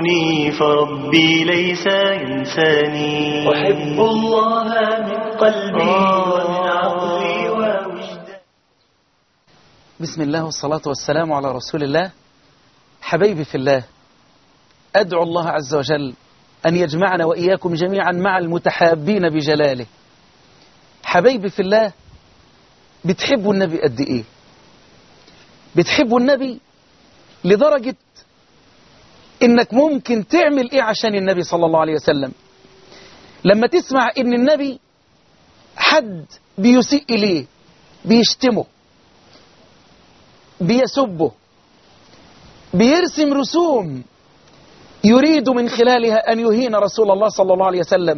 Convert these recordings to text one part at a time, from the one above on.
ينسوني فربي ليس ينساني. أحب الله من قلبي ومن عقلي ووجداني. بسم الله والصلاة والسلام على رسول الله. حبيبي في الله، أدعو الله عز وجل أن يجمعنا وإياكم جميعا مع المتحابين بجلاله. حبيبي في الله، بتحبوا النبي قد إيه؟ بتحبوا النبي لدرجة إنك ممكن تعمل إيه عشان النبي صلى الله عليه وسلم؟ لما تسمع إن النبي حد بيسيء إليه، بيشتمه، بيسبه، بيرسم رسوم يريد من خلالها أن يهين رسول الله صلى الله عليه وسلم،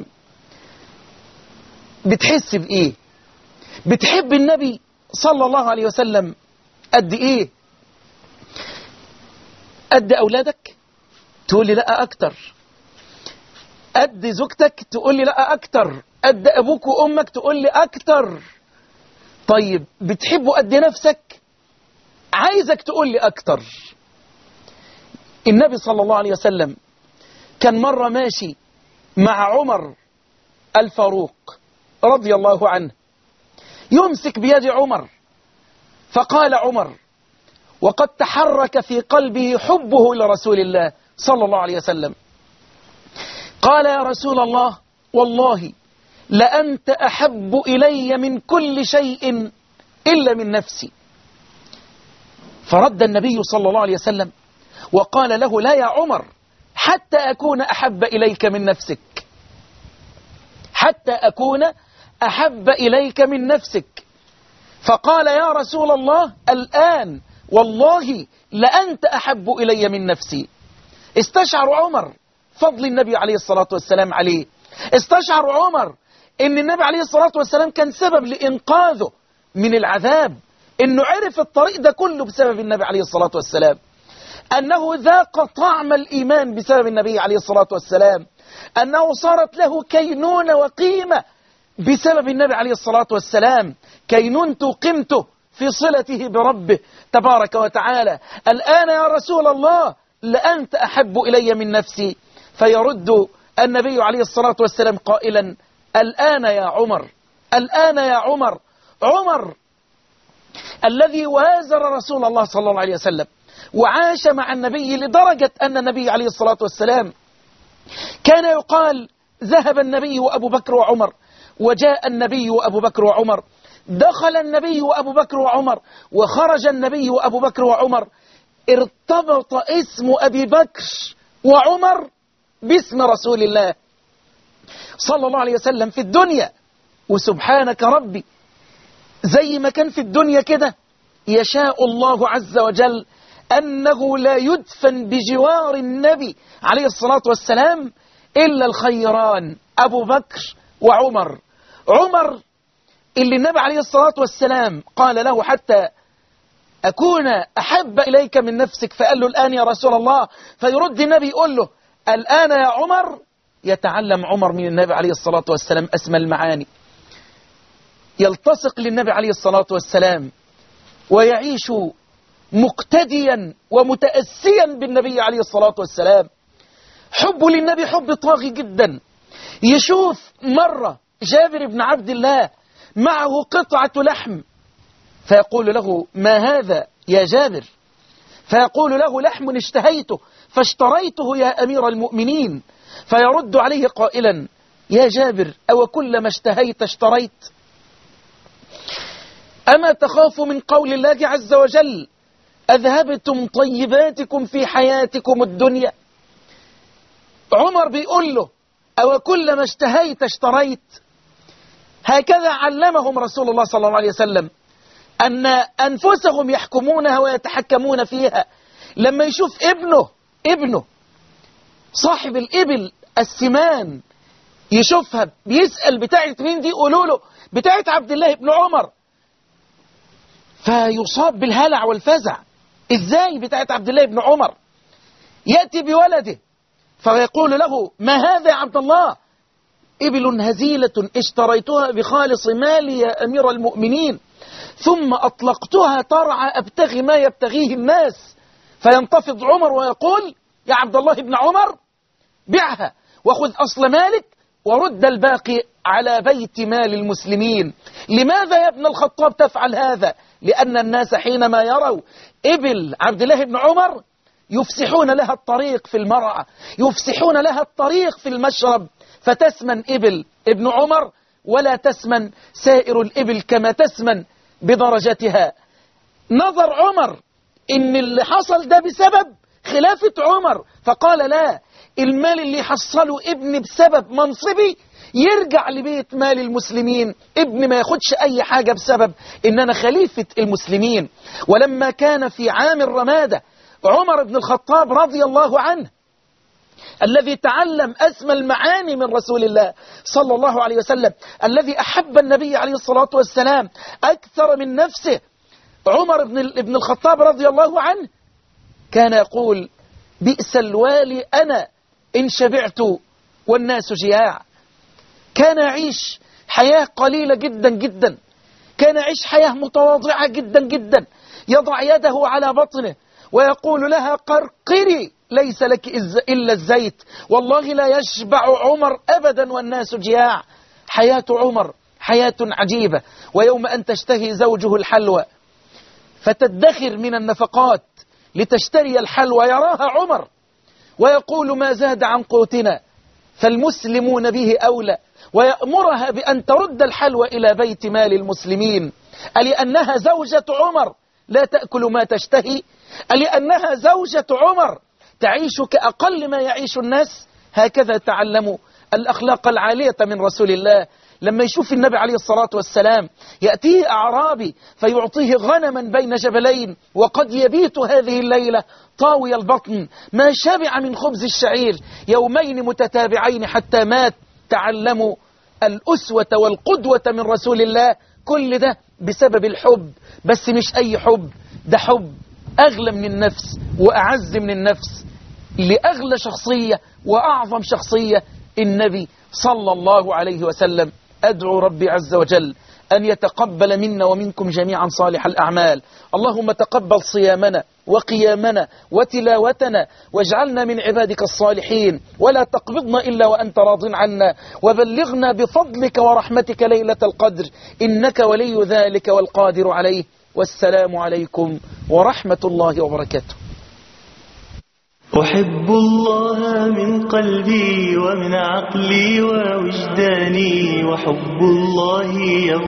بتحس بإيه؟ بتحب النبي صلى الله عليه وسلم قد إيه؟ قد أولادك؟ تقول لي لا أكتر. قد زوجتك؟ تقول لي لا أكتر. قد أبوك وأمك؟ تقول لي أكتر. طيب بتحبه قد نفسك؟ عايزك تقول لي أكتر. النبي صلى الله عليه وسلم كان مرة ماشي مع عمر الفاروق رضي الله عنه، يمسك بيد عمر، فقال عمر وقد تحرك في قلبه حبه لرسول الله صلى الله عليه وسلم، قال يا رسول الله والله لأنت أحب إلي من كل شيء إلا من نفسي. فرد النبي صلى الله عليه وسلم وقال له لا يا عمر، حتى أكون أحب إليك من نفسك، حتى أكون أحب إليك من نفسك. فقال يا رسول الله الآن والله لأنت أحب إلي من نفسي. استشعر عمر فضل النبي عليه الصلاة والسلام عليه، استشعر عمر إن النبي عليه الصلاة والسلام كان سبب لإنقاذه من العذاب، إنه عرف الطريق ده كله بسبب النبي عليه الصلاة والسلام، أنه ذاق طعم الإيمان بسبب النبي عليه الصلاة والسلام، أنه صارت له كينونة وقيمة بسبب النبي عليه الصلاة والسلام، كينونته وقيمته في صلته بربه تبارك وتعالى. الآن يا رسول الله لأنت أحب إلي من نفسي. فيرد النبي عليه الصلاة والسلام قائلا الآن يا عمر، الآن يا عمر. عمر الذي وازر رسول الله صلى الله عليه وسلم وعاش مع النبي لدرجة أن النبي عليه الصلاة والسلام كان يقال ذهب النبي وأبو بكر وعمر، وجاء النبي وأبو بكر وعمر، دخل النبي وأبو بكر وعمر، وخرج النبي وأبو بكر وعمر. ارتبط اسم أبي بكر وعمر باسم رسول الله صلى الله عليه وسلم في الدنيا. وسبحانك ربي، زي ما كان في الدنيا كده يشاء الله عز وجل أنه لا يدفن بجوار النبي عليه الصلاة والسلام إلا الخيران أبو بكر وعمر. عمر اللي النبي عليه الصلاة والسلام قال له حتى أكون أحب إليك من نفسك، فقال له الآن يا رسول الله، فيرد النبي يقول له الآن يا عمر. يتعلم عمر من النبي عليه الصلاة والسلام أسمى المعاني، يلتصق للنبي عليه الصلاة والسلام ويعيش مقتديا ومتأسيا بالنبي عليه الصلاة والسلام. حبه للنبي حب طاغي جدا. يشوف مرة جابر بن عبد الله معه قطعة لحم، فيقول له ما هذا يا جابر؟ فيقول له لحم اشتهيته فاشتريته يا أمير المؤمنين. فيرد عليه قائلا يا جابر أو كلما اشتهيت اشتريت؟ أما تخاف من قول الله عز وجل أذهبتم طيباتكم في حياتكم الدنيا؟ عمر بيقول له أو كلما اشتهيت اشتريت. هكذا علمهم رسول الله صلى الله عليه وسلم، أن أنفسهم يحكمونها ويتحكمون فيها. لما يشوف ابنه صاحب الإبل السمان يشوفها بيسأل بتاعت مين دي، يقولوا له بتاعت عبد الله بن عمر، فيصاب بالهلع والفزع. إزاي بتاعت عبد الله بن عمر؟ يأتي بولده فيقول له ما هذا يا عبد الله؟ إبل هزيلة اشتريتها بخالص مالي يا أمير المؤمنين، ثم أطلقتها ترعى أبتغي ما يبتغيه الناس. فينتفض عمر ويقول يا عبد الله بن عمر بيعها وخذ أصل مالك ورد الباقي على بيت مال المسلمين. لماذا يا ابن الخطاب تفعل هذا؟ لأن الناس حينما يروا إبل عبد الله بن عمر يفسحون لها الطريق في المرعى، يفسحون لها الطريق في المشرب، فتسمن إبل ابن عمر ولا تسمن سائر الإبل كما تسمن بدرجتها. نظر عمر إن اللي حصل ده بسبب خلافة عمر، فقال لا، المال اللي حصله ابني بسبب منصبي يرجع لبيت مال المسلمين، ابني ما ياخدش أي حاجة بسبب إن أنا خليفة المسلمين. ولما كان في عام الرمادة عمر بن الخطاب رضي الله عنه الذي تعلم أسمى المعاني من رسول الله صلى الله عليه وسلم، الذي أحب النبي عليه الصلاة والسلام أكثر من نفسه، عمر بن الخطاب رضي الله عنه كان يقول بئس الوالي أنا إن شبعت والناس جياع. كان يعيش حياة قليلة جدا جدا، كان يعيش حياة متواضعة جدا جدا، يضع يده على بطنه ويقول لها قرقري ليس لك إلا الزيت، والله لا يشبع عمر أبدا والناس جياع. حياة عمر حياة عجيبة. ويوم أن تشتهي زوجه الحلوى فتدخر من النفقات لتشتري الحلوى يراها عمر ويقول ما زاد عن قوتنا فالمسلمون به أولى، ويأمرها بأن ترد الحلوى إلى بيت مال المسلمين. ألأنها زوجة عمر لا تأكل ما تشتهي؟ ألأنها زوجة عمر تعيش كأقل ما يعيش الناس؟ هكذا تعلموا الأخلاق العالية من رسول الله. لما يشوف النبي عليه الصلاة والسلام يأتيه أعرابي فيعطيه غنما بين جبلين وقد يبيت هذه الليلة طاوي البطن ما شبع من خبز الشعير يومين متتابعين حتى مات، تعلموا الأسوة والقدوة من رسول الله. كل ده بسبب الحب، بس مش أي حب، ده حب أغلى من النفس وأعز من النفس لأغلى شخصية وأعظم شخصية النبي صلى الله عليه وسلم. أدعو ربي عز وجل أن يتقبل منا ومنكم جميعا صالح الأعمال. اللهم تقبل صيامنا وقيامنا وتلاوتنا واجعلنا من عبادك الصالحين، ولا تقبضنا إلا وأنت راض عنا، وبلغنا بفضلك ورحمتك ليلة القدر، إنك ولي ذلك والقادر عليه. والسلام عليكم ورحمة الله وبركاته. أحب الله من قلبي ومن عقلي ووجداني، وحب الله